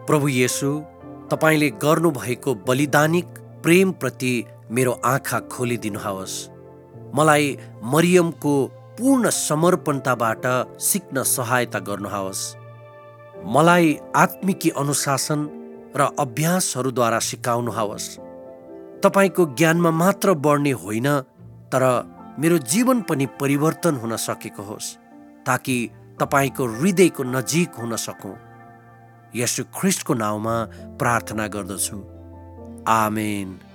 प्रभु येशू, तपाईँले गर्नुभएको बलिदानिक प्रेमप्रति मेरो आँखा खोलिदिनुहोस्। मलाई मरियमको पूर्ण समर्पणताबाट सिक्न सहायता गर्नुहोस्। मलाई आत्मिकी अनुशासन र अभ्यासहरूद्वारा सिकाउनुहोस्। तपाईँको ज्ञानमा मात्र बढ्ने होइन, तर मेरो जीवन पनि परिवर्तन हुन सकेको होस्, ताकि तपाईँको हृदयको नजिक हुन सकूँ। येशू ख्रिस्टको नाउँमा प्रार्थना गर्दछु। आमेन।